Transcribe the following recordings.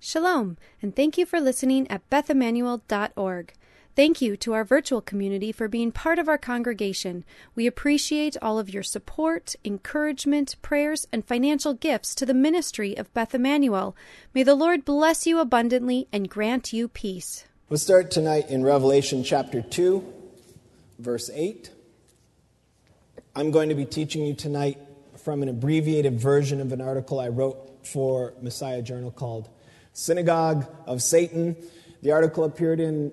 Shalom, and thank you for listening at BethEmmanuel.org. Thank you to our virtual community for being part of our congregation. We appreciate all of your support, encouragement, prayers, and financial gifts to the ministry of Beth Emmanuel. May the Lord bless you abundantly and grant you peace. We'll start tonight in Revelation chapter 2, verse 8. I'm going to be teaching you tonight from an abbreviated version of an article I wrote for Messiah Journal called Synagogue of Satan. The article appeared in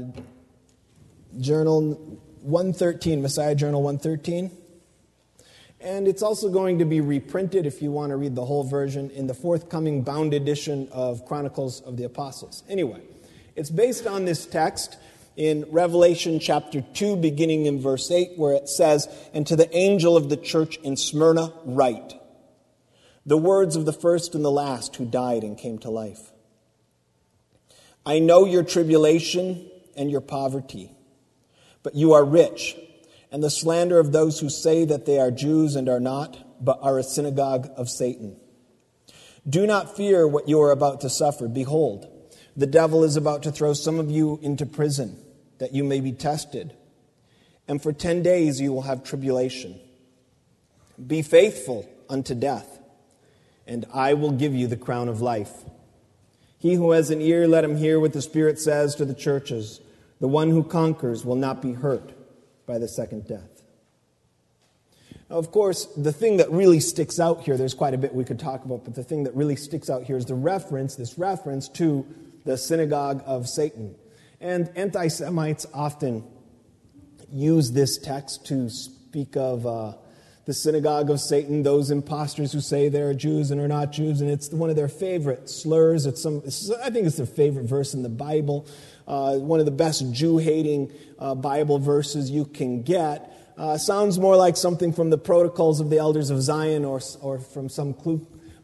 Journal 113, Messiah Journal 113. And it's also going to be reprinted, if you want to read the whole version, in the forthcoming bound edition of Chronicles of the Apostles. Anyway, it's based on this text in Revelation chapter 2, beginning in verse 8, where it says, "And to the angel of the church in Smyrna write, the words of the first and the last who died and came to life. I know your tribulation and your poverty, but you are rich, and the slander of those who say that they are Jews and are not, but are a synagogue of Satan. Do not fear what you are about to suffer. Behold, the devil is about to throw some of you into prison, that you may be tested. And for 10 days you will have tribulation. Be faithful unto death, and I will give you the crown of life. He who has an ear, let him hear what the Spirit says to the churches. The one who conquers will not be hurt by the second death." Now, of course, the thing that really sticks out here, there's quite a bit we could talk about, but the thing that really sticks out here is this reference to the synagogue of Satan. And anti-Semites often use this text to speak of the synagogue of Satan, those imposters who say they're Jews and are not Jews, and it's one of their favorite slurs. I think it's their favorite verse in the Bible, one of the best Jew-hating Bible verses you can get. Sounds more like something from the Protocols of the Elders of Zion or from some Ku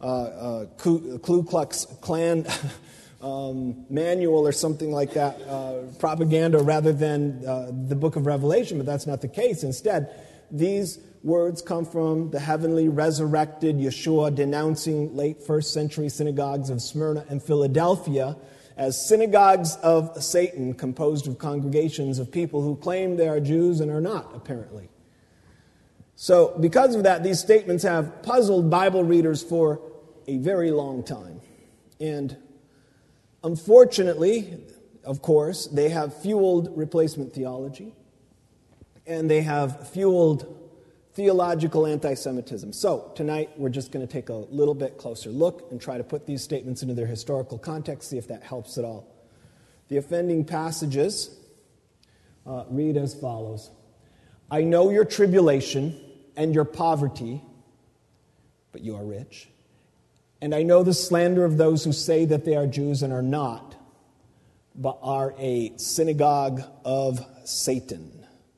Klux Klan manual or something like that, propaganda, rather than the book of Revelation, but that's not the case. Instead, these words come from the heavenly resurrected Yeshua denouncing late first century synagogues of Smyrna and Philadelphia as synagogues of Satan, composed of congregations of people who claim they are Jews and are not, apparently. So because of that, these statements have puzzled Bible readers for a very long time. And unfortunately, of course, they have fueled replacement theology, and they have fueled theological anti-Semitism. So tonight we're just going to take a little bit closer look and try to put these statements into their historical context, see if that helps at all. The offending passages read as follows. I know your tribulation and your poverty, but you are rich. And I know the slander of those who say that they are Jews and are not, but are a synagogue of Satan.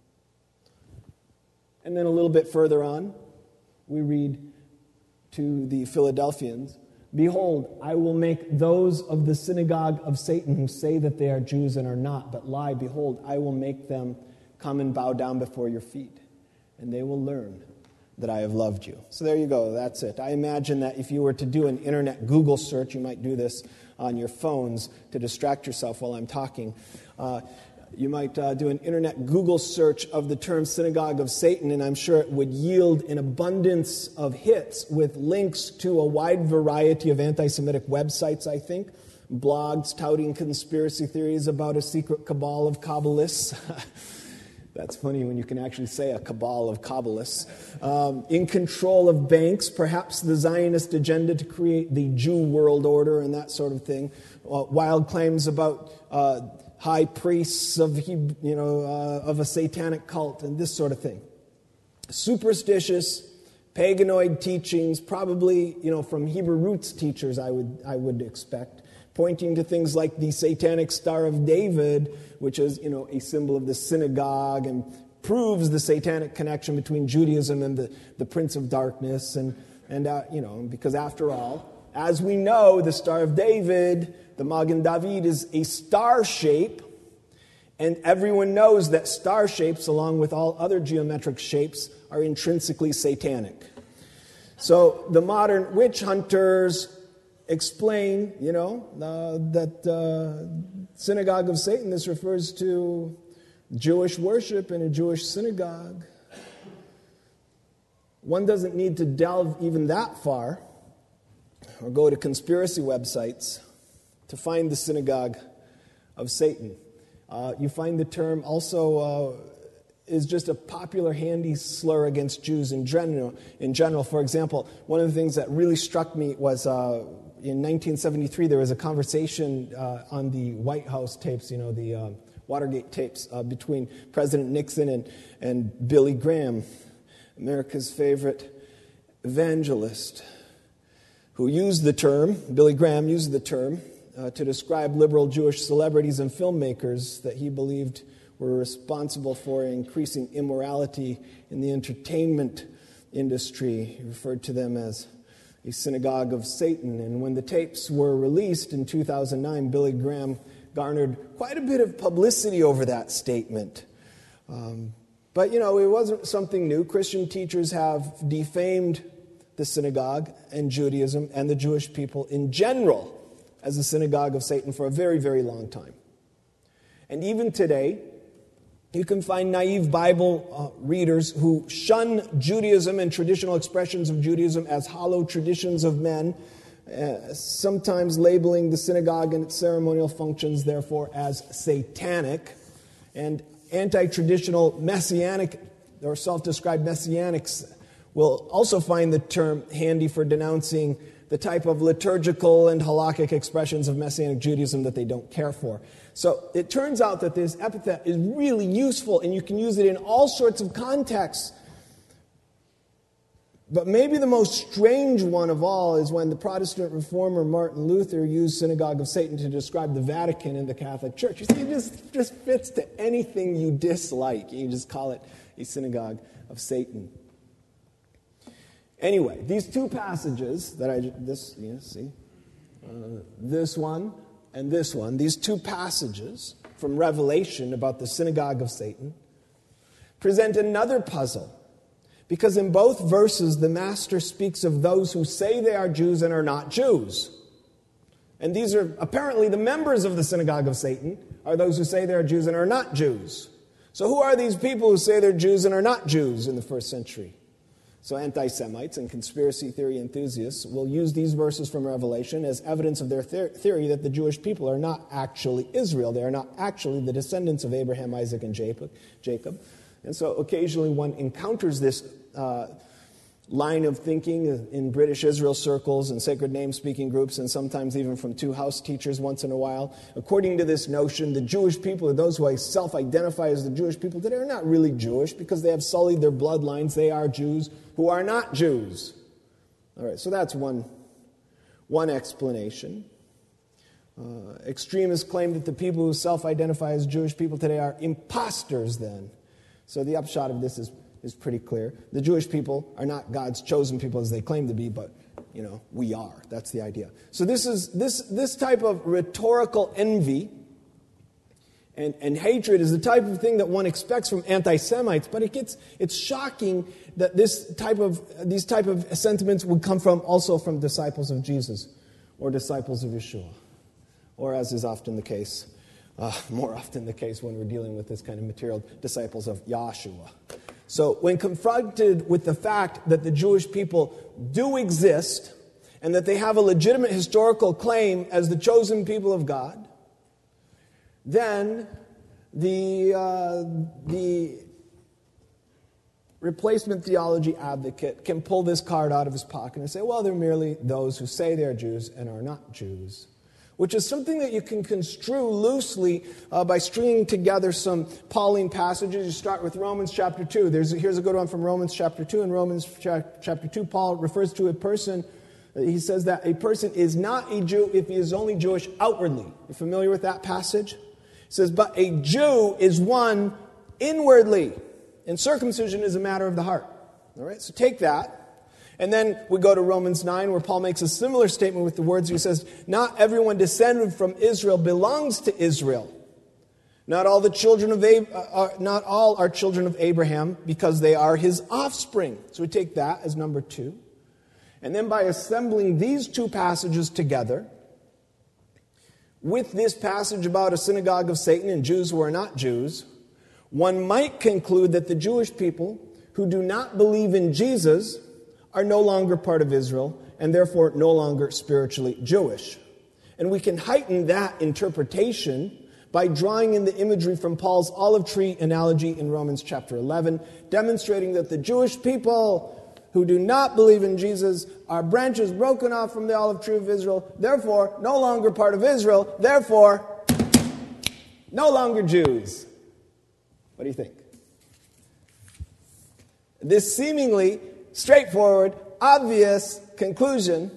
And then a little bit further on, we read to the Philadelphians, Behold, I will make those of the synagogue of Satan who say that they are Jews and are not, but lie. Behold, I will make them come and bow down before your feet, and they will learn that I have loved you. So there you go, that's it. I imagine that if you were to do an internet Google search, you might do this on your phones to distract yourself while I'm talking. You might do an internet Google search of the term synagogue of Satan, and I'm sure it would yield an abundance of hits with links to a wide variety of anti-Semitic websites, I think. Blogs touting conspiracy theories about a secret cabal of Kabbalists. That's funny when you can actually say a cabal of Kabbalists. In control of banks, perhaps the Zionist agenda to create the Jew world order and that sort of thing. Wild claims about high priests of a satanic cult and this sort of thing. Superstitious, paganoid teachings, probably from Hebrew roots teachers, I would expect, pointing to things like the satanic Star of David, which is a symbol of the synagogue and proves the satanic connection between Judaism and the Prince of Darkness, and because after all, as we know, the Star of David, the Magen David, is a star shape, and everyone knows that star shapes, along with all other geometric shapes, are intrinsically satanic. So the modern witch hunters explain, that synagogue of Satan, this refers to Jewish worship in a Jewish synagogue. One doesn't need to delve even that far or go to conspiracy websites to find the synagogue of Satan. You find the term also is just a popular handy slur against Jews in general. For example, one of the things that really struck me was in 1973 there was a conversation on the White House tapes, the Watergate tapes, between President Nixon and Billy Graham, America's favorite evangelist, who used the term, Billy Graham used the term, to describe liberal Jewish celebrities and filmmakers that he believed were responsible for increasing immorality in the entertainment industry. He referred to them as a synagogue of Satan. And when the tapes were released in 2009, Billy Graham garnered quite a bit of publicity over that statement. But it wasn't something new. Christian teachers have defamed the synagogue and Judaism and the Jewish people in general as a synagogue of Satan for a very, very long time. And even today, you can find naive Bible readers who shun Judaism and traditional expressions of Judaism as hollow traditions of men, sometimes labeling the synagogue and its ceremonial functions, therefore, as satanic. And anti-traditional messianic or self-described messianics will also find the term handy for denouncing the type of liturgical and halakhic expressions of Messianic Judaism that they don't care for. So it turns out that this epithet is really useful, and you can use it in all sorts of contexts. But maybe the most strange one of all is when the Protestant reformer Martin Luther used synagogue of Satan to describe the Vatican and the Catholic Church. You see, it just fits to anything you dislike. You just call it a synagogue of Satan. Anyway, these two passages that this one and this one, these two passages from Revelation about the synagogue of Satan present another puzzle. Because in both verses, the Master speaks of those who say they are Jews and are not Jews. And these are apparently the members of the synagogue of Satan, are those who say they are Jews and are not Jews. So who are these people who say they're Jews and are not Jews in the first century? So anti-Semites and conspiracy theory enthusiasts will use these verses from Revelation as evidence of their theory that the Jewish people are not actually Israel. They are not actually the descendants of Abraham, Isaac, and Jacob. And so occasionally one encounters this line of thinking in British Israel circles and sacred name-speaking groups, and sometimes even from two house teachers once in a while. According to this notion, the Jewish people, or those who self-identify as the Jewish people today, are not really Jewish because they have sullied their bloodlines. They are Jews who are not Jews. All right, so that's one explanation. Extremists claim that the people who self-identify as Jewish people today are imposters then. So the upshot of this is pretty clear. The Jewish people are not God's chosen people as they claim to be, but, we are. That's the idea. So this type of rhetorical envy and hatred is the type of thing that one expects from anti-Semites, but it's shocking that these type of sentiments would come also from disciples of Jesus or disciples of Yeshua, or as is often the case, more often the case when we're dealing with this kind of material, disciples of Yahshua. So when confronted with the fact that the Jewish people do exist and that they have a legitimate historical claim as the chosen people of God, then the replacement theology advocate can pull this card out of his pocket and say, well, they're merely those who say they're Jews and are not Jews. Which is something that you can construe loosely by stringing together some Pauline passages. You start with Romans chapter 2. Here's a good one from Romans chapter 2. In Romans chapter 2, Paul refers to a person. He says that a person is not a Jew if he is only Jewish outwardly. You familiar with that passage? He says, but a Jew is one inwardly, and circumcision is a matter of the heart. All right, so take that. And then we go to Romans 9, where Paul makes a similar statement with the words. He says, not everyone descended from Israel belongs to Israel. Not all are children of Abraham, because they are his offspring. So we take that as number 2. And then by assembling these two passages together, with this passage about a synagogue of Satan and Jews who are not Jews, one might conclude that the Jewish people who do not believe in Jesus are no longer part of Israel and therefore no longer spiritually Jewish. And we can heighten that interpretation by drawing in the imagery from Paul's olive tree analogy in Romans chapter 11, demonstrating that the Jewish people who do not believe in Jesus are branches broken off from the olive tree of Israel, therefore no longer part of Israel, therefore no longer Jews. What do you think? This seemingly straightforward, obvious conclusion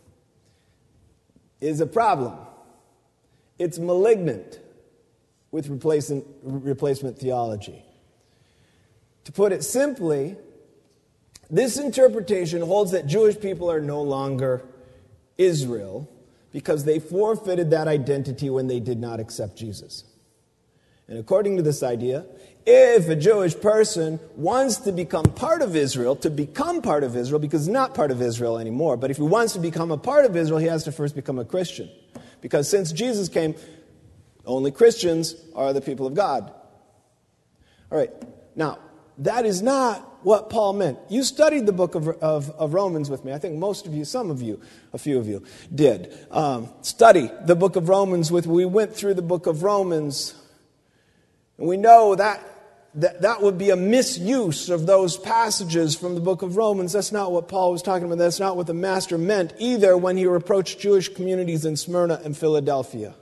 is a problem. It's malignant with replacement theology. To put it simply, this interpretation holds that Jewish people are no longer Israel because they forfeited that identity when they did not accept Jesus. And according to this idea, if a Jewish person wants to become part of Israel, because he's not part of Israel anymore, but if he wants to become a part of Israel, he has to first become a Christian. Because since Jesus came, only Christians are the people of God. All right, now, that is not what Paul meant. You studied the book of Romans with me. I think most of you, some of you, a few of you did. Study the book of Romans with me. We went through the book of Romans, and we know that would be a misuse of those passages from the book of Romans. That's not what Paul was talking about. That's not what the master meant either when he reproached Jewish communities in Smyrna and Philadelphia.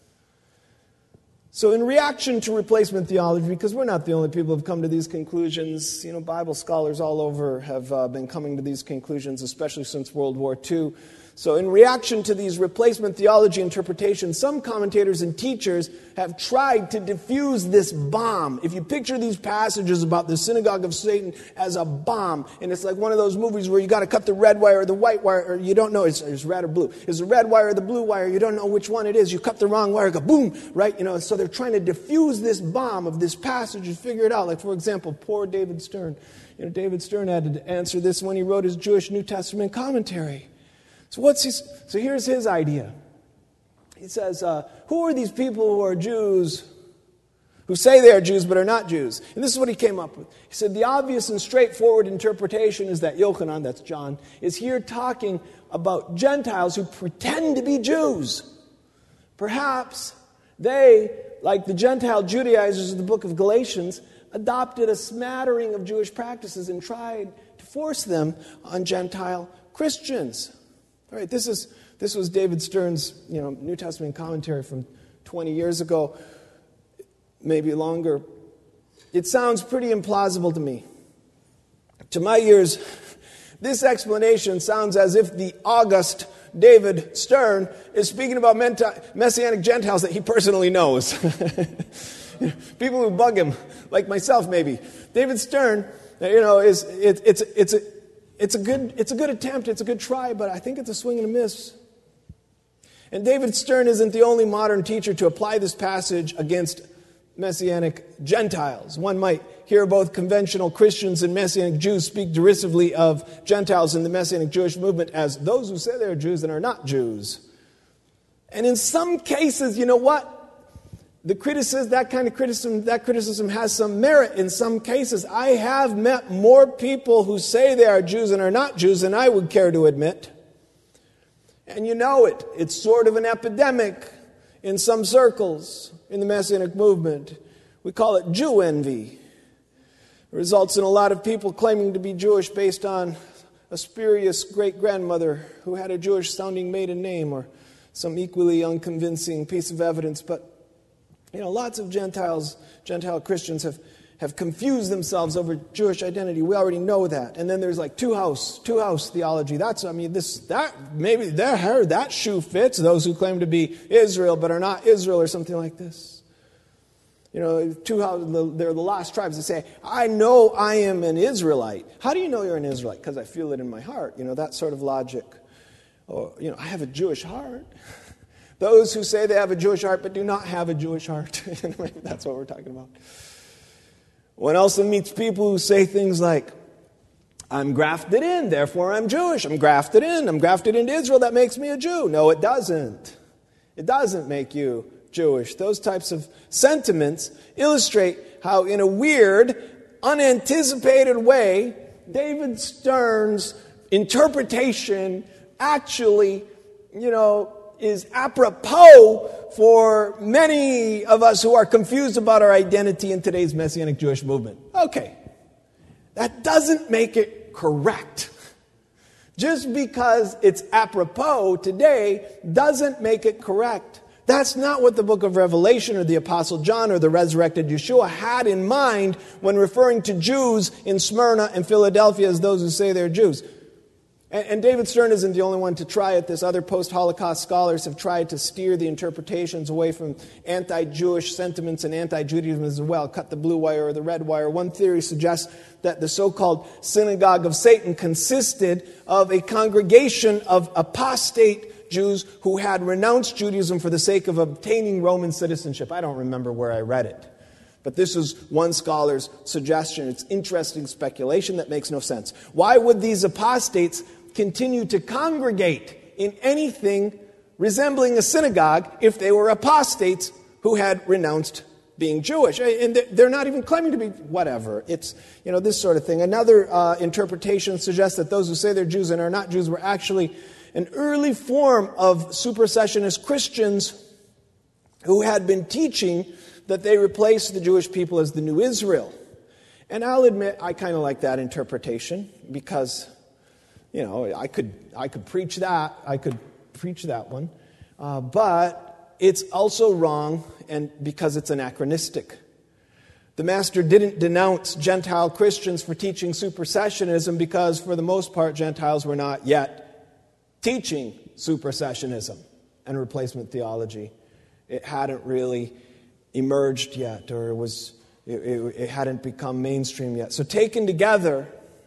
So in reaction to replacement theology, because we're not the only people who have come to these conclusions, Bible scholars all over have been coming to these conclusions, especially since World War II. So in reaction to these replacement theology interpretations, some commentators and teachers have tried to diffuse this bomb. If you picture these passages about the synagogue of Satan as a bomb, and it's like one of those movies where you got to cut the red wire or the white wire, or you don't know, it's red or blue. It's the red wire or the blue wire, you don't know which one it is. You cut the wrong wire, go boom, right? So they're trying to diffuse this bomb of this passage and figure it out. Like, for example, poor David Stern. David Stern had to answer this when he wrote his Jewish New Testament commentary. So here's his idea. He says, who are these people who are Jews, who say they are Jews but are not Jews? And this is what he came up with. He said, the obvious and straightforward interpretation is that Yochanan, that's John, is here talking about Gentiles who pretend to be Jews. Perhaps they, like the Gentile Judaizers of the book of Galatians, adopted a smattering of Jewish practices and tried to force them on Gentile Christians. All right, this was David Stern's, New Testament commentary from 20 years ago, maybe longer. It sounds pretty implausible to me. To my ears, this explanation sounds as if the august David Stern is speaking about Messianic Gentiles that he personally knows. People who bug him, like myself maybe. David Stern, it's a good attempt, it's a good try, but I think it's a swing and a miss. And David Stern isn't the only modern teacher to apply this passage against Messianic Gentiles. One might hear both conventional Christians and Messianic Jews speak derisively of Gentiles in the Messianic Jewish movement as those who say they're Jews and are not Jews. And in some cases, you know what? That kind of criticism has some merit in some cases. I have met more people who say they are Jews and are not Jews than I would care to admit. And it's sort of an epidemic in some circles in the Messianic movement. We call it Jew envy. It results in a lot of people claiming to be Jewish based on a spurious great-grandmother who had a Jewish-sounding maiden name or some equally unconvincing piece of evidence, but lots of Gentile Christians have confused themselves over Jewish identity. We already know that. And then there's like two-house theology. Maybe that shoe fits those who claim to be Israel but are not Israel or something like this. They're the lost tribes that say, I know I am an Israelite. How do you know you're an Israelite? Because I feel it in my heart. That sort of logic. Or, I have a Jewish heart. Those who say they have a Jewish heart but do not have a Jewish heart. That's what we're talking about. One also meets people who say things like, I'm grafted in, therefore I'm Jewish. I'm grafted into Israel, that makes me a Jew. No, it doesn't. It doesn't make you Jewish. Those types of sentiments illustrate how, in a weird, unanticipated way, David Stern's interpretation actually, is apropos for many of us who are confused about our identity in today's Messianic Jewish movement. Okay, that doesn't make it correct. Just because it's apropos today doesn't make it correct. That's not what the book of Revelation or the Apostle John or the resurrected Yeshua had in mind when referring to Jews in Smyrna and Philadelphia as those who say they're Jews. And David Stern isn't the only one to try it. This other post-Holocaust scholars have tried to steer the interpretations away from anti-Jewish sentiments and anti-Judaism as well. Cut the blue wire or the red wire. One theory suggests that the so-called synagogue of Satan consisted of a congregation of apostate Jews who had renounced Judaism for the sake of obtaining Roman citizenship. I don't remember where I read it. But this is one scholar's suggestion. It's interesting speculation that makes no sense. Why would these apostates continue to congregate in anything resembling a synagogue if they were apostates who had renounced being Jewish? And they're not even claiming to be whatever. It's, this sort of thing. Another interpretation suggests that those who say they're Jews and are not Jews were actually an early form of supersessionist Christians who had been teaching that they replaced the Jewish people as the new Israel. And I'll admit, I kind of like that interpretation because, I could preach that. I could preach that one. But it's also wrong and because it's anachronistic. The Master didn't denounce Gentile Christians for teaching supersessionism because, for the most part, Gentiles were not yet teaching supersessionism and replacement theology. It hadn't really emerged yet, or it hadn't become mainstream yet. So taken together,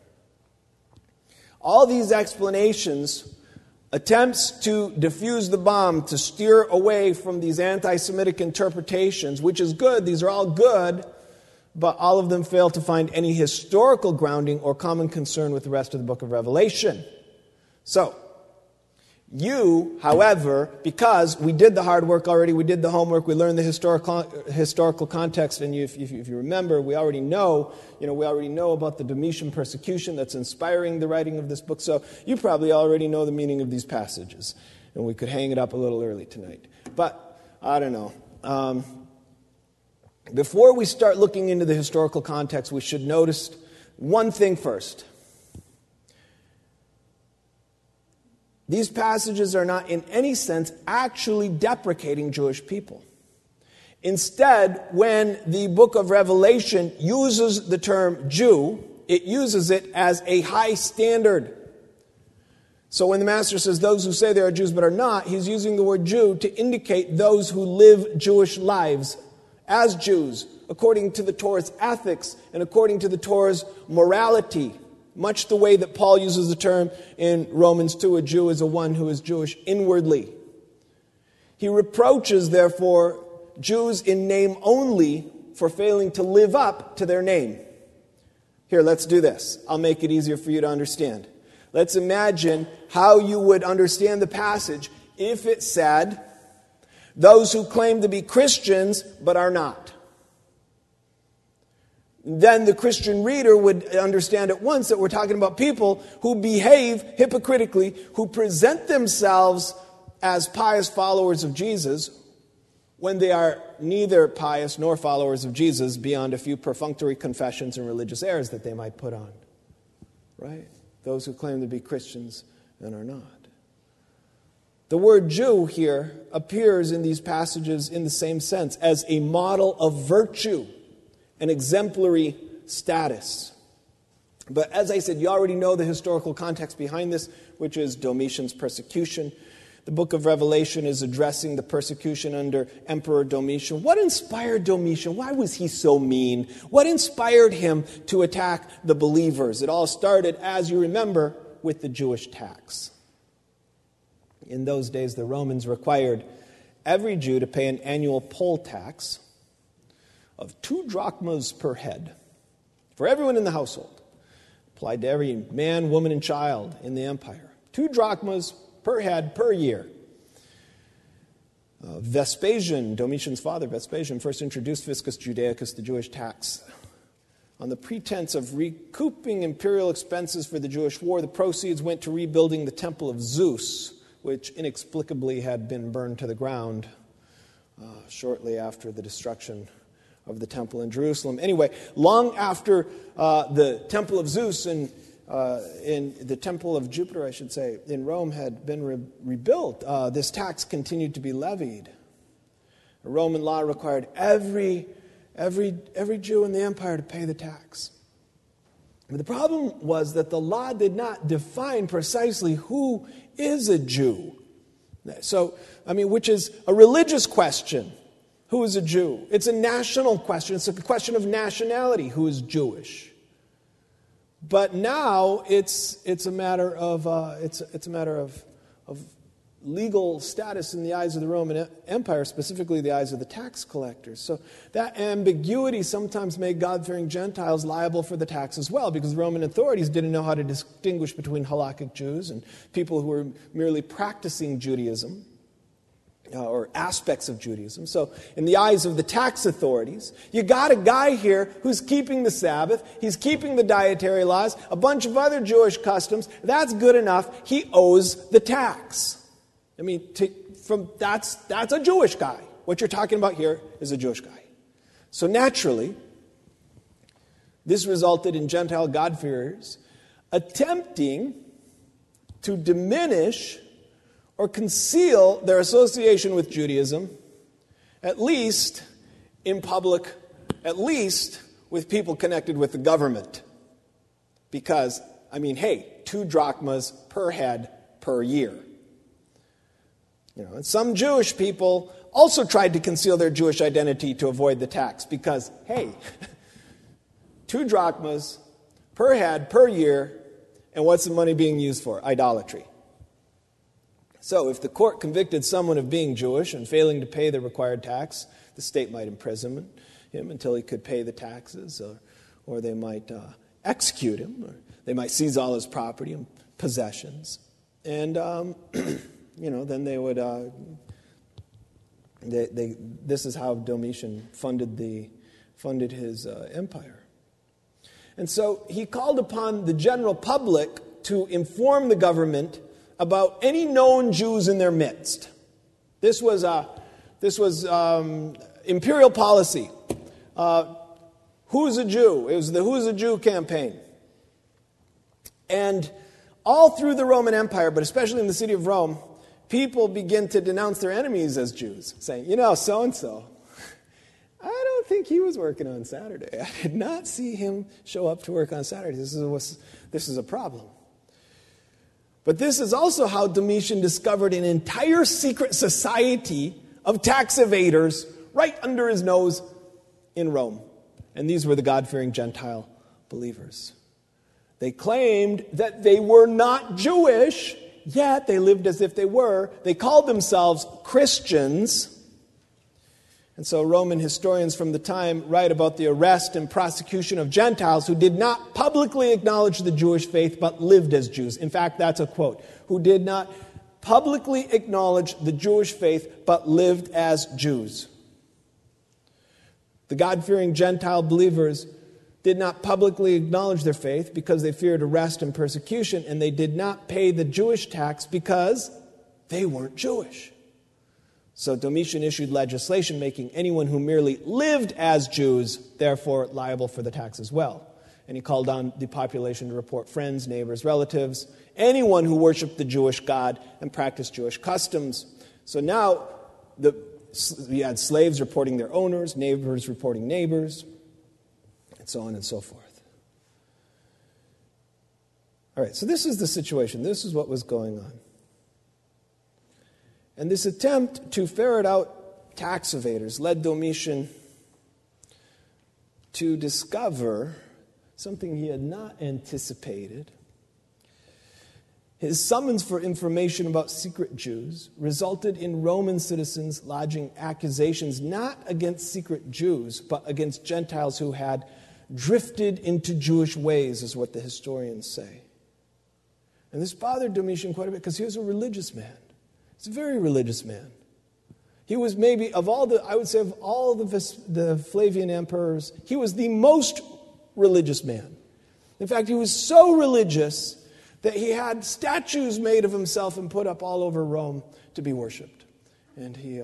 all these explanations, attempts to defuse the bomb, to steer away from these anti-Semitic interpretations, which is good, these are all good, but all of them fail to find any historical grounding or common concern with the rest of the book of Revelation. So, you, however, because we did the hard work already, we did the homework, we learned the historical context, and if you remember, we already know about the Domitian persecution that's inspiring the writing of this book, so you probably already know the meaning of these passages, and we could hang it up a little early tonight. But, I don't know. Before we start looking into the historical context, we should notice one thing first. These passages are not in any sense actually deprecating Jewish people. Instead, when the book of Revelation uses the term Jew, it uses it as a high standard. So when the Master says those who say they are Jews but are not, he's using the word Jew to indicate those who live Jewish lives as Jews, according to the Torah's ethics and according to the Torah's morality. Much the way that Paul uses the term in Romans 2, a Jew is one who is Jewish inwardly. He reproaches, therefore, Jews in name only for failing to live up to their name. Here, let's do this. I'll make it easier for you to understand. Let's imagine how you would understand the passage if it said, those who claim to be Christians but are not. Then the Christian reader would understand at once that we're talking about people who behave hypocritically, who present themselves as pious followers of Jesus when they are neither pious nor followers of Jesus beyond a few perfunctory confessions and religious airs that they might put on. Right? Those who claim to be Christians and are not. The word Jew here appears in these passages in the same sense as a model of virtue, an exemplary status. But as I said, you already know the historical context behind this, which is Domitian's persecution. The book of Revelation is addressing the persecution under Emperor Domitian. What inspired Domitian? Why was he so mean? What inspired him to attack the believers? It all started, as you remember, with the Jewish tax. In those days, the Romans required every Jew to pay an annual poll tax of 2 drachmas per head for everyone in the household. Applied to every man, woman, and child in the empire. 2 drachmas per head per year. Vespasian, Domitian's father, Vespasian, first introduced Fiscus Judaicus, the Jewish tax. On the pretense of recouping imperial expenses for the Jewish war, the proceeds went to rebuilding the temple of Zeus, which inexplicably had been burned to the ground shortly after the destruction of the temple in Jerusalem. Anyway, long after the temple of Zeus and in the temple of Jupiter, I should say, in Rome had been rebuilt, this tax continued to be levied. A Roman law required every Jew in the empire to pay the tax. But the problem was that the law did not define precisely who is a Jew. So, which is a religious question. Who is a Jew? It's a national question. It's a question of nationality. Who is Jewish? But now it's a matter of legal status in the eyes of the Roman Empire, specifically the eyes of the tax collectors. So that ambiguity sometimes made God-fearing Gentiles liable for the tax as well, because the Roman authorities didn't know how to distinguish between halakhic Jews and people who were merely practicing Judaism or aspects of Judaism. So in the eyes of the tax authorities, you got a guy here who's keeping the Sabbath, he's keeping the dietary laws, a bunch of other Jewish customs. That's good enough. He owes the tax. That's a Jewish guy. What you're talking about here is a Jewish guy. So naturally, this resulted in Gentile God-fearers attempting to diminish or conceal their association with Judaism, at least in public, at least with people connected with the government. Because, 2 drachmas per head per year. And some Jewish people also tried to conceal their Jewish identity to avoid the tax because, 2 drachmas per head per year, and what's the money being used for? Idolatry. So if the court convicted someone of being Jewish and failing to pay the required tax, the state might imprison him until he could pay the taxes, or they might execute him, or they might seize all his property and possessions. And, then they would, this is how Domitian funded his empire. And so he called upon the general public to inform the government about any known Jews in their midst. This was imperial policy. Who's a Jew? It was the Who's a Jew campaign. And all through the Roman Empire, but especially in the city of Rome, people begin to denounce their enemies as Jews, saying, so-and-so, I don't think he was working on Saturday. I did not see him show up to work on Saturday. This is a problem. But this is also how Domitian discovered an entire secret society of tax evaders right under his nose in Rome. And these were the God-fearing Gentile believers. They claimed that they were not Jewish, yet they lived as if they were. They called themselves Christians. And so Roman historians from the time write about the arrest and prosecution of Gentiles who did not publicly acknowledge the Jewish faith but lived as Jews. In fact, that's a quote. Who did not publicly acknowledge the Jewish faith but lived as Jews. The God-fearing Gentile believers did not publicly acknowledge their faith because they feared arrest and persecution, and they did not pay the Jewish tax because they weren't Jewish. So Domitian issued legislation making anyone who merely lived as Jews, therefore, liable for the tax as well. And he called on the population to report friends, neighbors, relatives, anyone who worshiped the Jewish God and practiced Jewish customs. So now you had slaves reporting their owners, neighbors reporting neighbors, and so on and so forth. All right, so this is the situation. This is what was going on. And this attempt to ferret out tax evaders led Domitian to discover something he had not anticipated. His summons for information about secret Jews resulted in Roman citizens lodging accusations not against secret Jews, but against Gentiles who had drifted into Jewish ways, is what the historians say. And this bothered Domitian quite a bit because he was a religious man. He's a very religious man. He was maybe, of all the Flavian emperors, he was the most religious man. In fact, he was so religious that he had statues made of himself and put up all over Rome to be worshipped. And he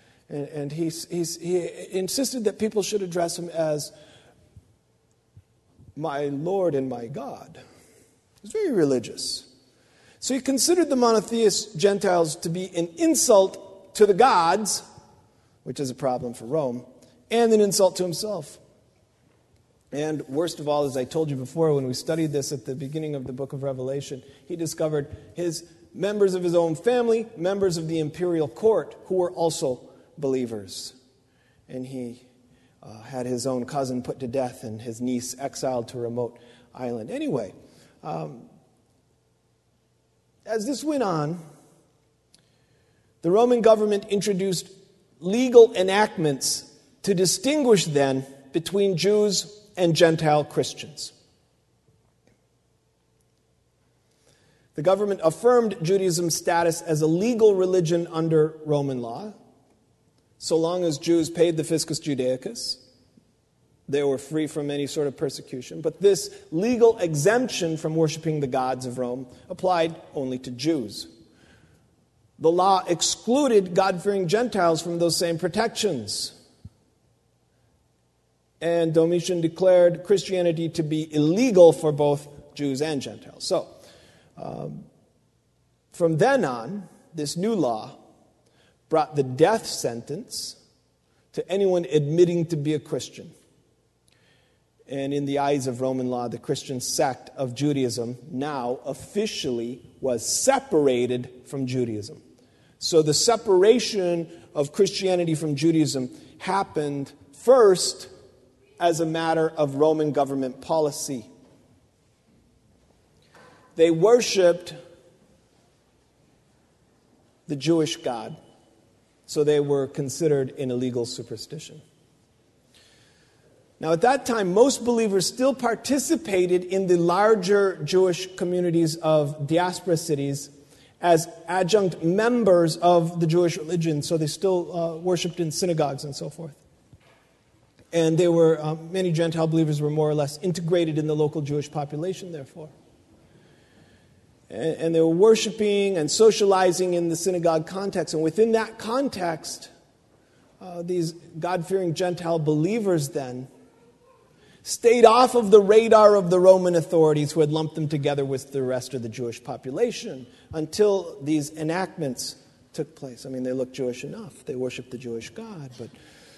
insisted that people should address him as my Lord and my God. He was very religious. So he considered the monotheist Gentiles to be an insult to the gods, which is a problem for Rome, and an insult to himself. And worst of all, as I told you before, when we studied this at the beginning of the book of Revelation, he discovered his members of his own family, members of the imperial court, who were also believers. And he had his own cousin put to death and his niece exiled to a remote island. Anyway, as this went on, the Roman government introduced legal enactments to distinguish then between Jews and Gentile Christians. The government affirmed Judaism's status as a legal religion under Roman law. So long as Jews paid the Fiscus Judaicus, they were free from any sort of persecution. But this legal exemption from worshiping the gods of Rome applied only to Jews. The law excluded God-fearing Gentiles from those same protections. And Domitian declared Christianity to be illegal for both Jews and Gentiles. So, from then on, this new law brought the death sentence to anyone admitting to be a Christian. And in the eyes of Roman law, the Christian sect of Judaism now officially was separated from Judaism. So the separation of Christianity from Judaism happened first as a matter of Roman government policy. They worshipped the Jewish God, so they were considered an illegal superstition. Now, at that time, most believers still participated in the larger Jewish communities of diaspora cities as adjunct members of the Jewish religion, so they still worshipped in synagogues and so forth. And they were many Gentile believers were more or less integrated in the local Jewish population, therefore. And they were worshiping and socializing in the synagogue context. And within that context, these God-fearing Gentile believers then stayed off of the radar of the Roman authorities who had lumped them together with the rest of the Jewish population until these enactments took place. I mean, they looked Jewish enough. They worshiped the Jewish God. But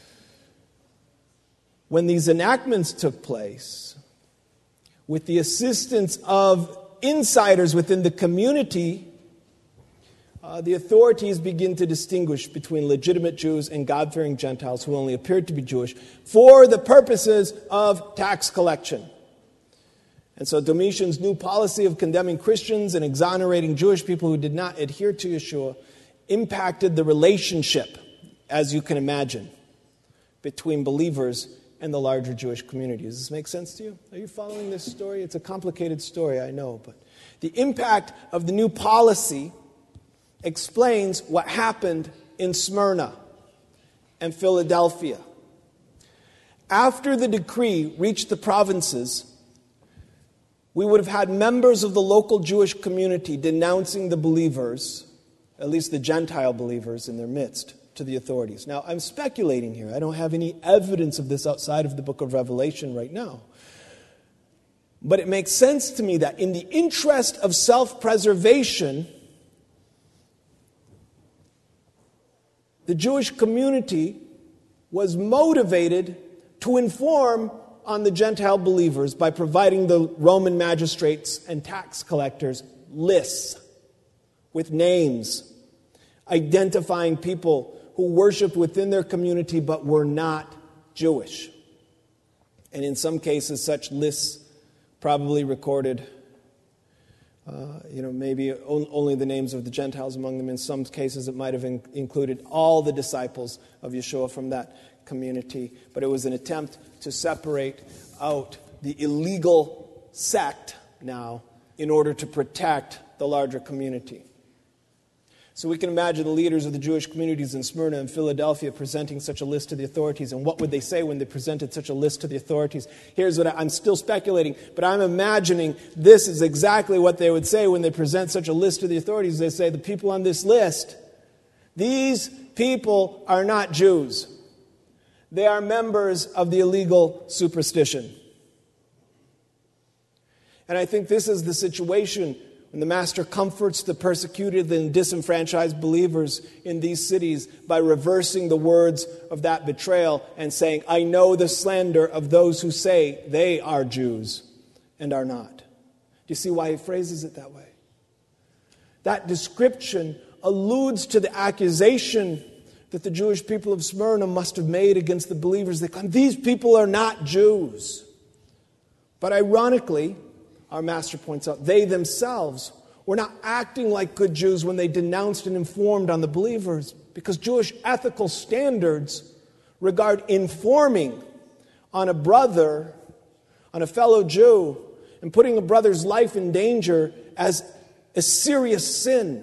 when these enactments took place, with the assistance of insiders within the community, the authorities begin to distinguish between legitimate Jews and God-fearing Gentiles who only appeared to be Jewish for the purposes of tax collection. And so Domitian's new policy of condemning Christians and exonerating Jewish people who did not adhere to Yeshua impacted the relationship, as you can imagine, between believers and the larger Jewish community. Does this make sense to you? Are you following this story? It's a complicated story, I know, but the impact of the new policy explains what happened in Smyrna and Philadelphia. After the decree reached the provinces, we would have had members of the local Jewish community denouncing the believers, at least the Gentile believers in their midst, to the authorities. Now, I'm speculating here. I don't have any evidence of this outside of the book of Revelation right now. But it makes sense to me that in the interest of self-preservation, the Jewish community was motivated to inform on the Gentile believers by providing the Roman magistrates and tax collectors lists with names, identifying people who worshipped within their community but were not Jewish. And in some cases, such lists probably recorded Maybe only the names of the Gentiles among them. In some cases, it might have included all the disciples of Yeshua from that community. But it was an attempt to separate out the illegal sect now in order to protect the larger community. So we can imagine the leaders of the Jewish communities in Smyrna and Philadelphia presenting such a list to the authorities. And what would they say when they presented such a list to the authorities? Here's what I'm still speculating, but I'm imagining this is exactly what they would say when they present such a list to the authorities. They say, the people on this list, these people are not Jews. They are members of the illegal superstition. And I think this is the situation when the Master comforts the persecuted and disenfranchised believers in these cities by reversing the words of that betrayal and saying, I know the slander of those who say they are Jews and are not. Do you see why he phrases it that way? That description alludes to the accusation that the Jewish people of Smyrna must have made against the believers. They claim, these people are not Jews. But ironically, our Master points out, they themselves were not acting like good Jews when they denounced and informed on the believers, because Jewish ethical standards regard informing on a brother, on a fellow Jew, and putting a brother's life in danger as a serious sin.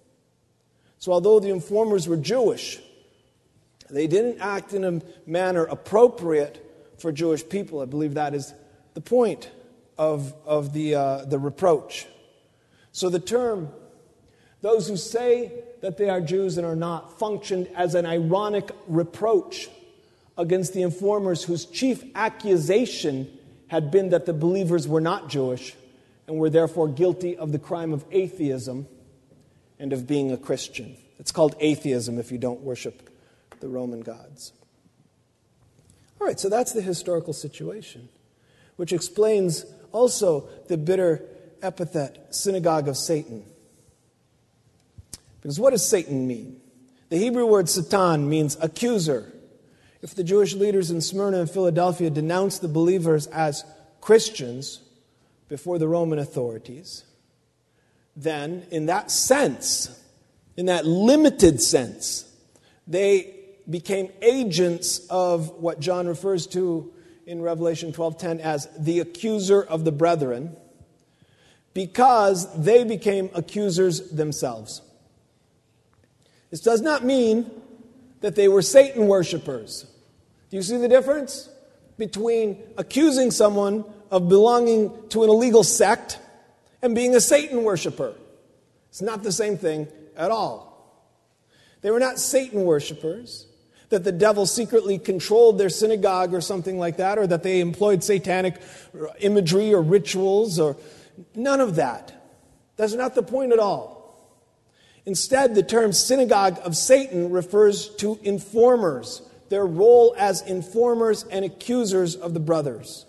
So although the informers were Jewish, they didn't act in a manner appropriate for Jewish people. I believe that is the point of the reproach. So the term, those who say that they are Jews and are not, functioned as an ironic reproach against the informers whose chief accusation had been that the believers were not Jewish and were therefore guilty of the crime of atheism and of being a Christian. It's called atheism if you don't worship the Roman gods. All right, so that's the historical situation, which explains also the bitter epithet, synagogue of Satan. Because what does Satan mean? The Hebrew word Satan means accuser. If the Jewish leaders in Smyrna and Philadelphia denounced the believers as Christians before the Roman authorities, then in that sense, in that limited sense, they became agents of what John refers to in Revelation 12:10 as the accuser of the brethren, because they became accusers themselves. This does not mean that they were Satan worshipers. Do you see the difference between accusing someone of belonging to an illegal sect and being a Satan worshiper? It's not the same thing at all. They were not Satan worshipers, that the devil secretly controlled their synagogue or something like that, or that they employed satanic imagery or rituals, or none of that. That's not the point at all. Instead, the term synagogue of Satan refers to informers, their role as informers and accusers of the brothers.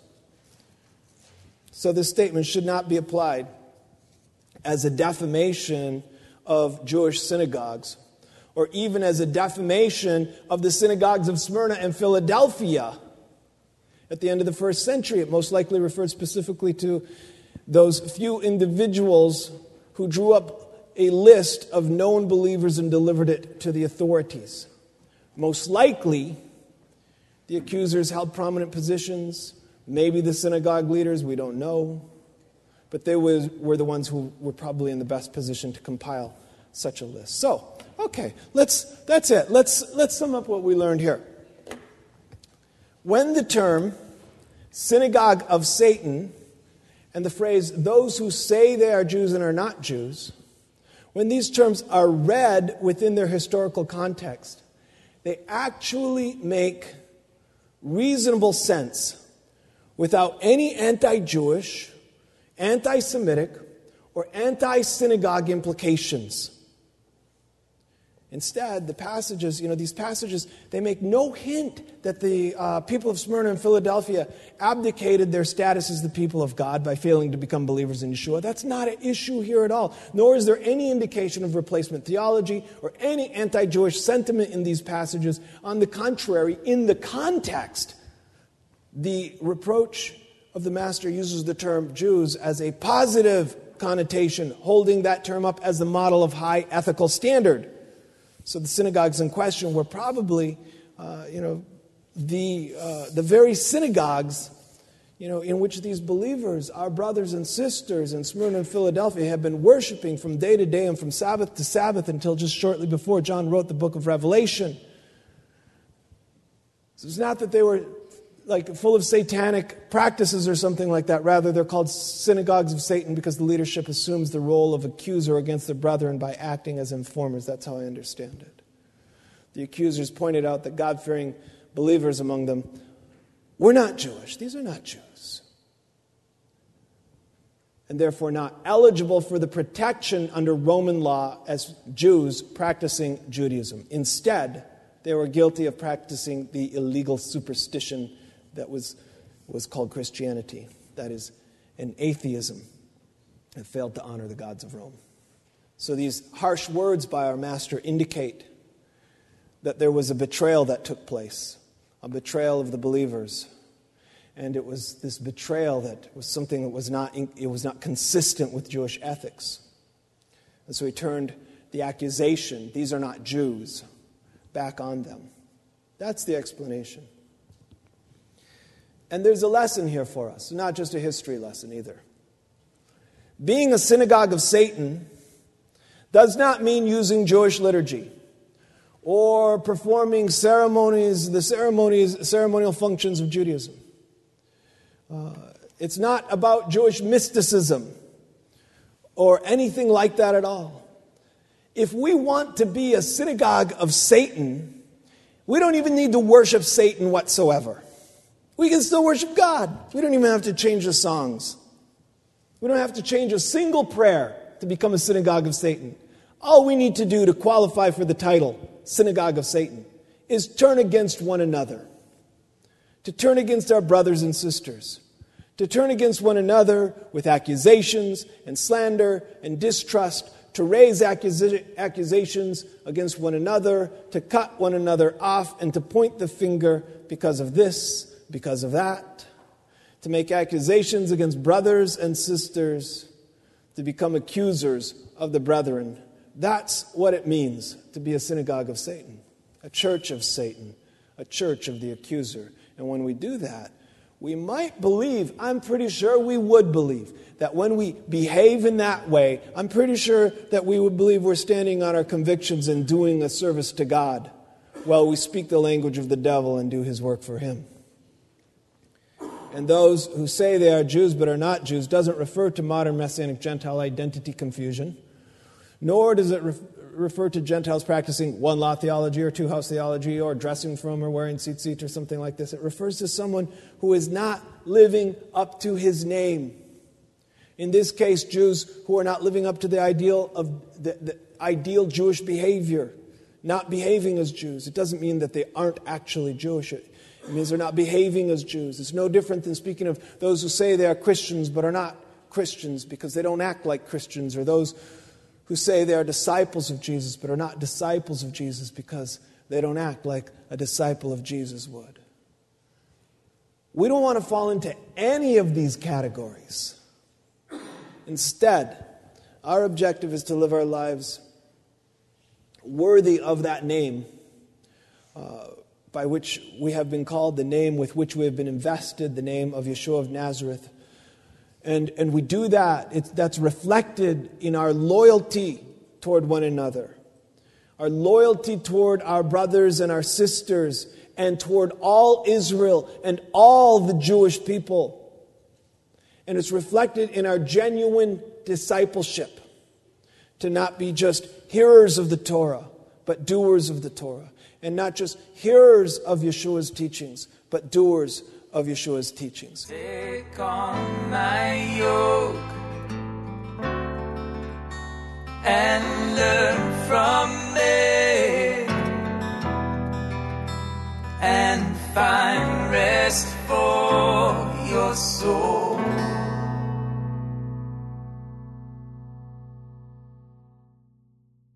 So this statement should not be applied as a defamation of Jewish synagogues, or even as a defamation of the synagogues of Smyrna and Philadelphia at the end of the first century. It most likely referred specifically to those few individuals who drew up a list of known believers and delivered it to the authorities. Most likely, the accusers held prominent positions, maybe the synagogue leaders, we don't know, but they were the ones who were probably in the best position to compile such a list. So, okay, that's it. Let's sum up what we learned here. When the term synagogue of Satan and the phrase those who say they are Jews and are not Jews, when these terms are read within their historical context, they actually make reasonable sense without any anti-Jewish, anti-Semitic, or anti-synagogue implications. Instead, the passages, these passages, they make no hint that the people of Smyrna and Philadelphia abdicated their status as the people of God by failing to become believers in Yeshua. That's not an issue here at all. Nor is there any indication of replacement theology or any anti-Jewish sentiment in these passages. On the contrary, in the context, the reproach of the Master uses the term Jews as a positive connotation, holding that term up as the model of high ethical standard. So the synagogues in question were probably, the very synagogues, in which these believers, our brothers and sisters in Smyrna and Philadelphia, have been worshiping from day to day and from Sabbath to Sabbath until just shortly before John wrote the book of Revelation. So it's not that they were full of satanic practices or something like that. Rather, they're called synagogues of Satan because the leadership assumes the role of accuser against their brethren by acting as informers. That's how I understand it. The accusers pointed out that God-fearing believers among them were not Jewish. These are not Jews. And therefore not eligible for the protection under Roman law as Jews practicing Judaism. Instead, they were guilty of practicing the illegal superstition that was called Christianity. That is, an atheism that failed to honor the gods of Rome. So these harsh words by our master indicate that there was a betrayal that took place, a betrayal of the believers. And it was this betrayal that was something that was not consistent with Jewish ethics. And so he turned the accusation, these are not Jews, back on them. That's the explanation. And there's a lesson here for us, not just a history lesson either. Being a synagogue of Satan does not mean using Jewish liturgy or performing the ceremonial functions of Judaism. It's not about Jewish mysticism or anything like that at all. If we want to be a synagogue of Satan, we don't even need to worship Satan whatsoever. We can still worship God. We don't even have to change the songs. We don't have to change a single prayer to become a synagogue of Satan. All we need to do to qualify for the title, synagogue of Satan, is turn against one another. To turn against our brothers and sisters. To turn against one another with accusations and slander and distrust. To raise accusations against one another. To cut one another off and to point the finger because of this, because of that, to make accusations against brothers and sisters, to become accusers of the brethren. That's what it means to be a synagogue of Satan, a church of Satan, a church of the accuser. And when we do that, we might believe, I'm pretty sure we would believe, that when we behave in that way, I'm pretty sure that we would believe we're standing on our convictions and doing a service to God while we speak the language of the devil and do his work for him. And those who say they are Jews but are not Jews doesn't refer to modern Messianic Gentile identity confusion, nor does it refer to Gentiles practicing one-law theology or two-house theology or dressing from or wearing tzitzit or something like this. It refers to someone who is not living up to his name. In this case, Jews who are not living up to the ideal of the ideal Jewish behavior, not behaving as Jews. It doesn't mean that they aren't actually Jewish. It means they're not behaving as Jews. It's no different than speaking of those who say they are Christians but are not Christians because they don't act like Christians, or those who say they are disciples of Jesus but are not disciples of Jesus because they don't act like a disciple of Jesus would. We don't want to fall into any of these categories. Instead, our objective is to live our lives worthy of that name by which we have been called, the name with which we have been invested, the name of Yeshua of Nazareth. And we do that. That's reflected in our loyalty toward one another, our loyalty toward our brothers and our sisters, and toward all Israel and all the Jewish people. And it's reflected in our genuine discipleship, to not be just hearers of the Torah, but doers of the Torah. And not just hearers of Yeshua's teachings, but doers of Yeshua's teachings. Take on my yoke and learn from me, and find rest for your soul.